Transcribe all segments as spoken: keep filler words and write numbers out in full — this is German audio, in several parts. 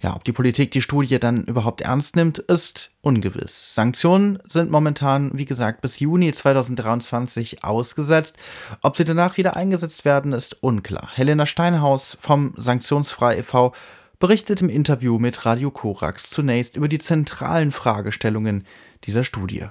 Ja, ob die Politik die Studie dann überhaupt ernst nimmt, ist ungewiss. Sanktionen sind momentan, wie gesagt, bis Juni zweitausenddreiundzwanzig ausgesetzt. Ob sie danach wieder eingesetzt werden, ist unklar. Helena Steinhaus vom Sanktionsfrei e V berichtet im Interview mit Radio Korax zunächst über die zentralen Fragestellungen dieser Studie.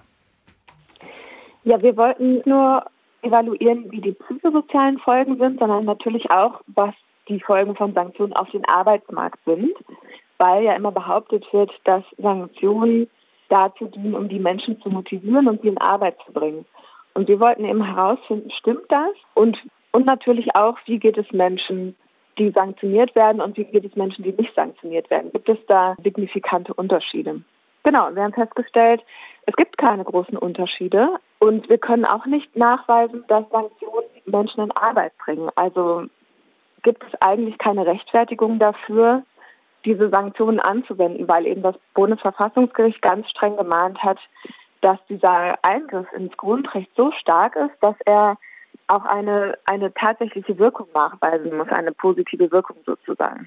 Ja, wir wollten nur evaluieren, wie die psychosozialen Folgen sind, sondern natürlich auch, was die Folgen von Sanktionen auf den Arbeitsmarkt sind, weil ja immer behauptet wird, dass Sanktionen dazu dienen, um die Menschen zu motivieren und sie in Arbeit zu bringen. Und wir wollten eben herausfinden, stimmt das? Und, und natürlich auch, wie geht es Menschen, die sanktioniert werden und wie geht es Menschen, die nicht sanktioniert werden? Gibt es da signifikante Unterschiede? Genau, und wir haben festgestellt, es gibt keine großen Unterschiede und wir können auch nicht nachweisen, dass Sanktionen Menschen in Arbeit bringen. Also gibt es eigentlich keine Rechtfertigung dafür, diese Sanktionen anzuwenden, weil eben das Bundesverfassungsgericht ganz streng gemahnt hat, dass dieser Eingriff ins Grundrecht so stark ist, dass er auch eine, eine tatsächliche Wirkung nachweisen muss, eine positive Wirkung sozusagen.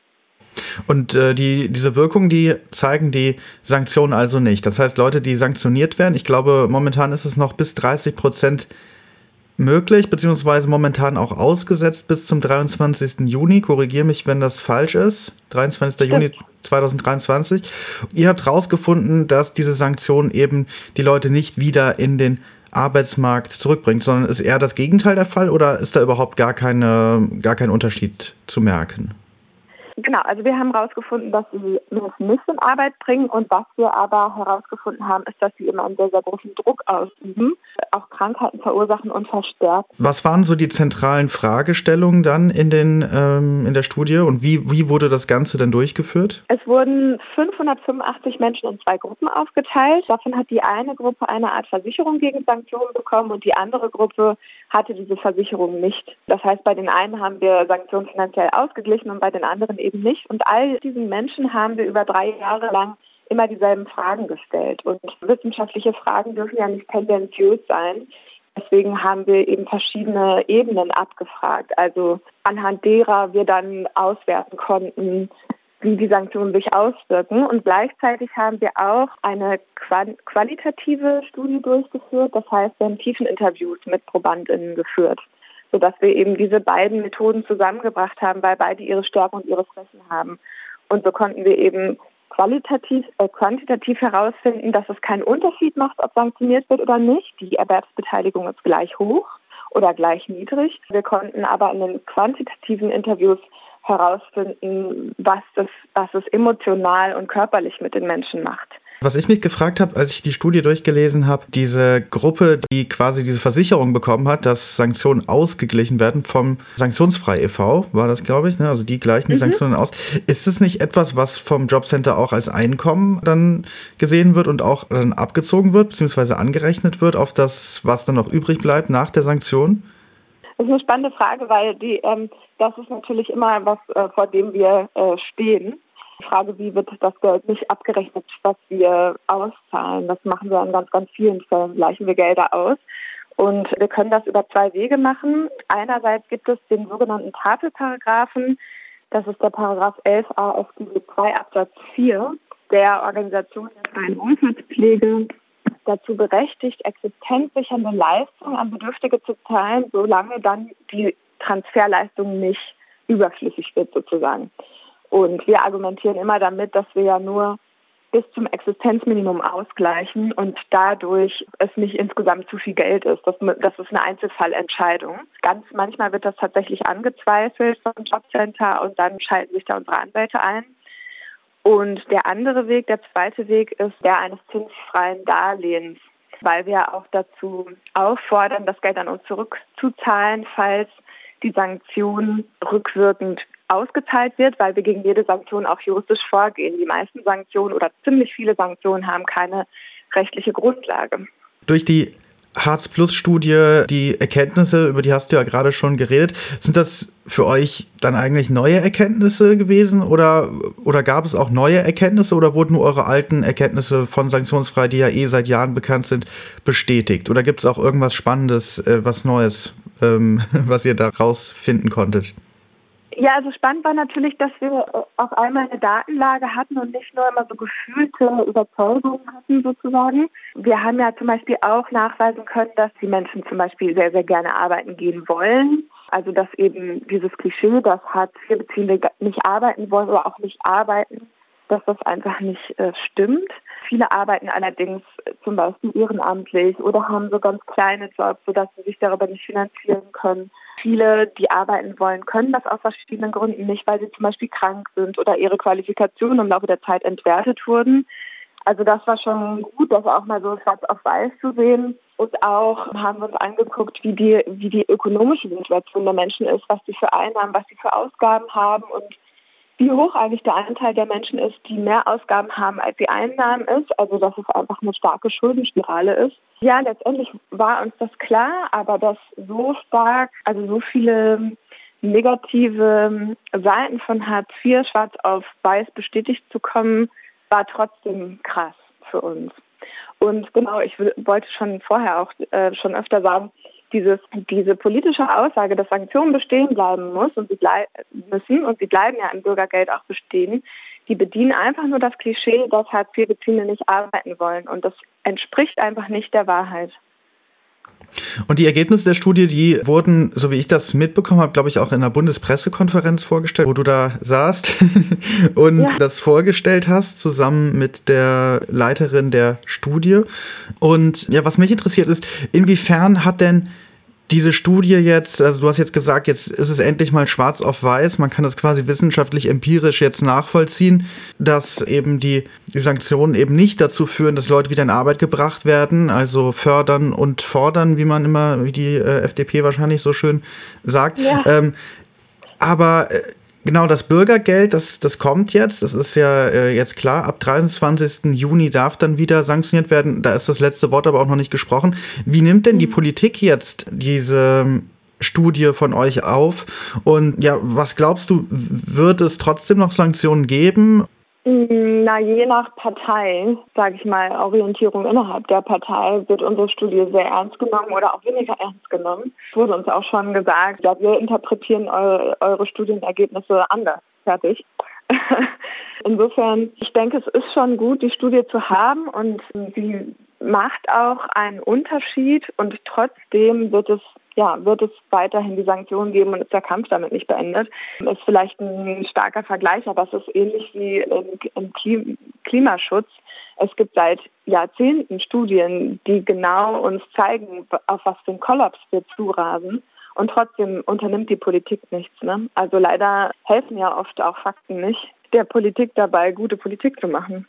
Und äh, die, diese Wirkung, die zeigen die Sanktionen also nicht. Das heißt, Leute, die sanktioniert werden, ich glaube, momentan ist es noch bis dreißig Prozent möglich, beziehungsweise momentan auch ausgesetzt bis zum dreiundzwanzigsten Juni. Korrigiere mich, wenn das falsch ist. dreiundzwanzigsten Juni zweitausenddreiundzwanzig. Ihr habt herausgefunden, dass diese Sanktion eben die Leute nicht wieder in den Arbeitsmarkt zurückbringt, sondern ist eher das Gegenteil der Fall oder ist da überhaupt gar keine, gar kein Unterschied zu merken? Genau, also wir haben herausgefunden, dass sie Menschen nicht in Arbeit bringen und was wir aber herausgefunden haben, ist, dass sie immer einen sehr, sehr großen Druck ausüben, auch Krankheiten verursachen und verstärken. Was waren so die zentralen Fragestellungen dann in den ähm, in der Studie und wie, wie wurde das Ganze dann durchgeführt? Es wurden fünfhundertfünfundachtzig Menschen in zwei Gruppen aufgeteilt. Davon hat die eine Gruppe eine Art Versicherung gegen Sanktionen bekommen und die andere Gruppe hatte diese Versicherung nicht. Das heißt, bei den einen haben wir Sanktionen finanziell ausgeglichen und bei den anderen eben nicht. Und all diesen Menschen haben wir über drei Jahre lang immer dieselben Fragen gestellt. Und wissenschaftliche Fragen dürfen ja nicht tendenziös sein. Deswegen haben wir eben verschiedene Ebenen abgefragt. Also anhand derer wir dann auswerten konnten, wie die Sanktionen sich auswirken. Und gleichzeitig haben wir auch eine qualitative Studie durchgeführt. Das heißt, wir haben Tiefeninterviews mit ProbandInnen geführt, sodass wir eben diese beiden Methoden zusammengebracht haben, weil beide ihre Stärken und ihre Schwächen haben. Und so konnten wir eben qualitativ, äh, quantitativ herausfinden, dass es keinen Unterschied macht, ob sanktioniert wird oder nicht. Die Erwerbsbeteiligung ist gleich hoch oder gleich niedrig. Wir konnten aber in den quantitativen Interviews herausfinden, was das, was es emotional und körperlich mit den Menschen macht. Was ich mich gefragt habe, als ich die Studie durchgelesen habe, diese Gruppe, die quasi diese Versicherung bekommen hat, dass Sanktionen ausgeglichen werden vom Sanktionsfrei e V, war das, glaube ich, ne? Also die gleichen die mhm. Sanktionen aus. Ist es nicht etwas, was vom Jobcenter auch als Einkommen dann gesehen wird und auch dann abgezogen wird, beziehungsweise angerechnet wird auf das, was dann noch übrig bleibt nach der Sanktion? Das ist eine spannende Frage, weil die, ähm, das ist natürlich immer was, äh, vor dem wir äh, stehen. Die Frage, wie wird das Geld nicht abgerechnet, was wir auszahlen? Das machen wir in ganz, ganz vielen Fällen, gleichen wir Gelder aus. Und wir können das über zwei Wege machen. Einerseits gibt es den sogenannten Tafelparagraphen. Das ist der Paragraph elf a F G B zwei Absatz vier, der Organisation der freien Wohlfahrtspflege dazu berechtigt, existenzsichernde Leistungen an Bedürftige zu zahlen, solange dann die Transferleistung nicht überflüssig wird sozusagen. Und wir argumentieren immer damit, dass wir ja nur bis zum Existenzminimum ausgleichen und dadurch es nicht insgesamt zu viel Geld ist. Das, das ist eine Einzelfallentscheidung. Ganz manchmal wird das tatsächlich angezweifelt vom Jobcenter und dann schalten sich da unsere Anwälte ein. Und der andere Weg, der zweite Weg, ist der eines zinsfreien Darlehens, weil wir auch dazu auffordern, das Geld an uns zurückzuzahlen, falls die Sanktion rückwirkend ausgezahlt wird, weil wir gegen jede Sanktion auch juristisch vorgehen. Die meisten Sanktionen oder ziemlich viele Sanktionen haben keine rechtliche Grundlage. Durch die Hartz-Plus-Studie, die Erkenntnisse, über die hast du ja gerade schon geredet, sind das für euch dann eigentlich neue Erkenntnisse gewesen oder, oder gab es auch neue Erkenntnisse oder wurden nur eure alten Erkenntnisse von Sanktionsfrei, die ja eh seit Jahren bekannt sind, bestätigt? Oder gibt es auch irgendwas Spannendes, äh, was Neues, ähm, was ihr da rausfinden konntet? Ja, also spannend war natürlich, dass wir auf einmal eine Datenlage hatten und nicht nur immer so gefühlte Überzeugungen hatten sozusagen. Wir haben ja zum Beispiel auch nachweisen können, dass die Menschen zum Beispiel sehr, sehr gerne arbeiten gehen wollen. Also dass eben dieses Klischee, dass Hartz-vier-Beziehende nicht arbeiten wollen oder auch nicht arbeiten, dass das einfach nicht äh, stimmt. Viele arbeiten allerdings zum Beispiel ehrenamtlich oder haben so ganz kleine Jobs, sodass sie sich darüber nicht finanzieren können. Viele, die arbeiten wollen, können das aus verschiedenen Gründen nicht, weil sie zum Beispiel krank sind oder ihre Qualifikationen im Laufe der Zeit entwertet wurden. Also das war schon gut, das auch mal so schwarz auf weiß zu sehen. Und auch haben wir uns angeguckt, wie die, wie die ökonomische Situation der Menschen ist, was sie für Einnahmen, was sie für Ausgaben haben und wie hoch eigentlich der Anteil der Menschen ist, die mehr Ausgaben haben, als sie Einnahmen ist. Also dass es einfach eine starke Schuldenspirale ist. Ja, letztendlich war uns das klar, aber dass so stark, also so viele negative Seiten von Hartz vier schwarz auf weiß bestätigt zu kommen, war trotzdem krass für uns. Und genau, ich wollte schon vorher auch äh, schon öfter sagen, Dieses, diese politische Aussage, dass Sanktionen bestehen bleiben muss und sie blei- müssen und sie bleiben ja im Bürgergeld auch bestehen, die bedienen einfach nur das Klischee, dass Hartz-vier-Beziehende nicht arbeiten wollen. Und das entspricht einfach nicht der Wahrheit. Und die Ergebnisse der Studie, die wurden, so wie ich das mitbekommen habe, glaube ich, auch in der Bundespressekonferenz vorgestellt, wo du da saßt und ja. das vorgestellt hast, zusammen mit der Leiterin der Studie. Und ja, was mich interessiert ist, inwiefern hat denn diese Studie jetzt, also du hast jetzt gesagt, jetzt ist es endlich mal schwarz auf weiß, man kann das quasi wissenschaftlich, empirisch jetzt nachvollziehen, dass eben die, die Sanktionen eben nicht dazu führen, dass Leute wieder in Arbeit gebracht werden, also fördern und fordern, wie man immer, wie die äh, F D P wahrscheinlich so schön sagt. Ja. Ähm, aber äh, Genau, das Bürgergeld, das, das kommt jetzt, das ist ja äh, jetzt klar, ab dreiundzwanzigsten Juni darf dann wieder sanktioniert werden, da ist das letzte Wort aber auch noch nicht gesprochen. Wie nimmt denn die Politik jetzt diese Studie von euch auf und ja, was glaubst du, wird es trotzdem noch Sanktionen geben? Na, je nach Partei, sage ich mal, Orientierung innerhalb der Partei, wird unsere Studie sehr ernst genommen oder auch weniger ernst genommen. Es wurde uns auch schon gesagt, ja, wir interpretieren eure, eure Studienergebnisse anders. Fertig. Insofern, ich denke, es ist schon gut, die Studie zu haben und sie macht auch einen Unterschied und trotzdem wird es Ja, wird es weiterhin die Sanktionen geben und ist der Kampf damit nicht beendet. Ist vielleicht ein starker Vergleich, aber es ist ähnlich wie im Klimaschutz. Es gibt seit Jahrzehnten Studien, die genau uns zeigen, auf was für einen Kollaps wir zurasen. Und trotzdem unternimmt die Politik nichts. Ne? Also leider helfen ja oft auch Fakten nicht, der Politik dabei, gute Politik zu machen.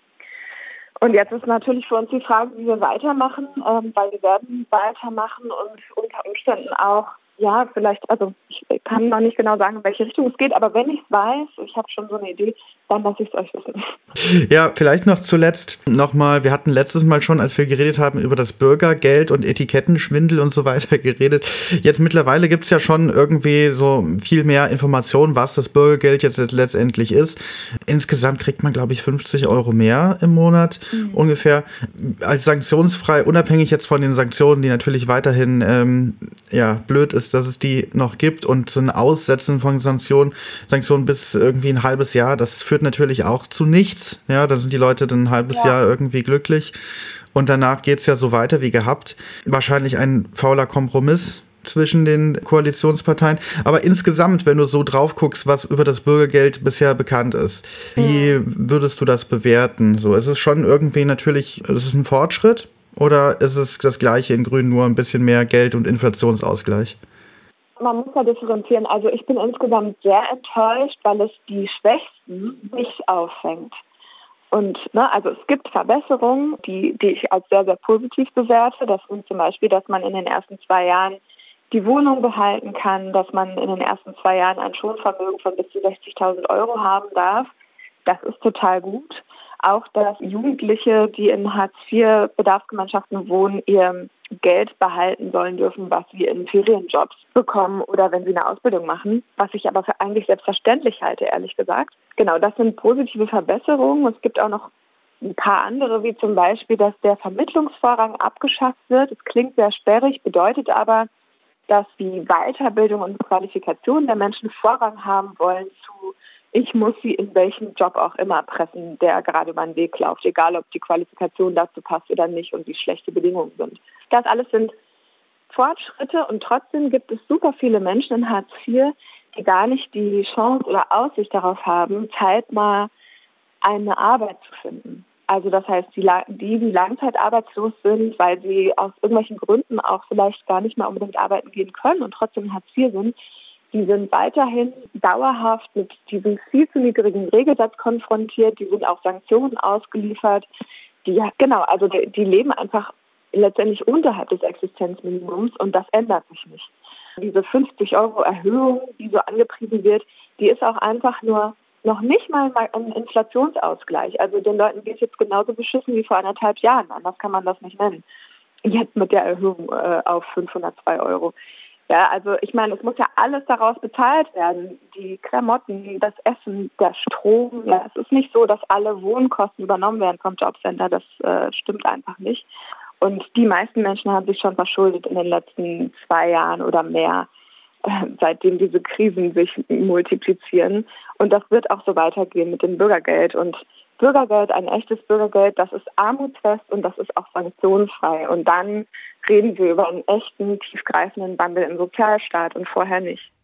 Und jetzt ist natürlich für uns die Frage, wie wir weitermachen, ähm, weil wir werden weitermachen und unter Umständen auch, ja, vielleicht, also ich kann noch nicht genau sagen, in welche Richtung es geht, aber wenn ich es weiß, ich habe schon so eine Idee, dann lasse ich es euch wissen. Ja, vielleicht noch zuletzt nochmal, wir hatten letztes Mal schon, als wir geredet haben, über das Bürgergeld und Etikettenschwindel und so weiter geredet. Jetzt mittlerweile gibt es ja schon irgendwie so viel mehr Informationen, was das Bürgergeld jetzt letztendlich ist. Insgesamt kriegt man, glaube ich, fünfzig Euro mehr im Monat mhm. ungefähr. Als sanktionsfrei, unabhängig jetzt von den Sanktionen, die natürlich weiterhin ähm, ja, blöd ist, dass es die noch gibt und so ein Aussetzen von Sanktionen, Sanktionen bis irgendwie ein halbes Jahr, das führt natürlich auch zu nichts. Ja, da sind die Leute dann ein halbes ja. Jahr irgendwie glücklich und danach geht es ja so weiter wie gehabt. Wahrscheinlich ein fauler Kompromiss zwischen den Koalitionsparteien. Aber insgesamt, wenn du so drauf guckst, was über das Bürgergeld bisher bekannt ist, wie mhm. würdest du das bewerten? So, ist es schon irgendwie natürlich, ist es ein Fortschritt oder ist es das Gleiche in Grün, nur ein bisschen mehr Geld und Inflationsausgleich? Man muss da differenzieren. Also ich bin insgesamt sehr enttäuscht, weil es die Schwächsten nicht auffängt. Und ne, also es gibt Verbesserungen, die, die ich als sehr, sehr positiv bewerte. Das sind zum Beispiel, dass man in den ersten zwei Jahren die Wohnung behalten kann, dass man in den ersten zwei Jahren ein Schonvermögen von bis zu sechzigtausend Euro haben darf. Das ist total gut. Auch, dass Jugendliche, die in Hartz vier Bedarfsgemeinschaften wohnen, ihr Geld behalten sollen dürfen, was sie in Ferienjobs bekommen oder wenn sie eine Ausbildung machen, was ich aber für eigentlich selbstverständlich halte, ehrlich gesagt. Genau, das sind positive Verbesserungen. Es gibt auch noch ein paar andere, wie zum Beispiel, dass der Vermittlungsvorrang abgeschafft wird. Das klingt sehr sperrig, bedeutet aber, dass die Weiterbildung und Qualifikation der Menschen Vorrang haben wollen zu, ich muss sie in welchen Job auch immer pressen, der gerade über den Weg läuft, egal ob die Qualifikation dazu passt oder nicht und wie schlechte Bedingungen sind. Das alles sind Fortschritte und trotzdem gibt es super viele Menschen in Hartz vier, die gar nicht die Chance oder Aussicht darauf haben, zeitnah eine Arbeit zu finden. Also das heißt, die, die, die langzeitarbeitslos sind, weil sie aus irgendwelchen Gründen auch vielleicht gar nicht mehr unbedingt arbeiten gehen können und trotzdem in Hartz vier sind, die sind weiterhin dauerhaft mit diesem viel zu niedrigen Regelsatz konfrontiert, die sind auch Sanktionen ausgeliefert. Die, ja, genau, also die, die leben einfach letztendlich unterhalb des Existenzminimums und das ändert sich nicht. Diese fünfzig Euro Erhöhung, die so angepriesen wird, die ist auch einfach nur noch nicht mal ein Inflationsausgleich. Also den Leuten geht es jetzt genauso beschissen wie vor anderthalb Jahren. Anders kann man das nicht nennen. Jetzt mit der Erhöhung äh, auf fünfhundertzwei Euro. Ja, also ich meine, es muss ja alles daraus bezahlt werden. Die Klamotten, das Essen, der Strom. Ja, es ist nicht so, dass alle Wohnkosten übernommen werden vom Jobcenter. Das äh, stimmt einfach nicht. Und die meisten Menschen haben sich schon verschuldet in den letzten zwei Jahren oder mehr, äh, seitdem diese Krisen sich multiplizieren. Und das wird auch so weitergehen mit dem Bürgergeld. Und Bürgergeld, ein echtes Bürgergeld, das ist armutsfest und das ist auch sanktionsfrei. Und dann reden wir über einen echten, tiefgreifenden Wandel im Sozialstaat und vorher nicht.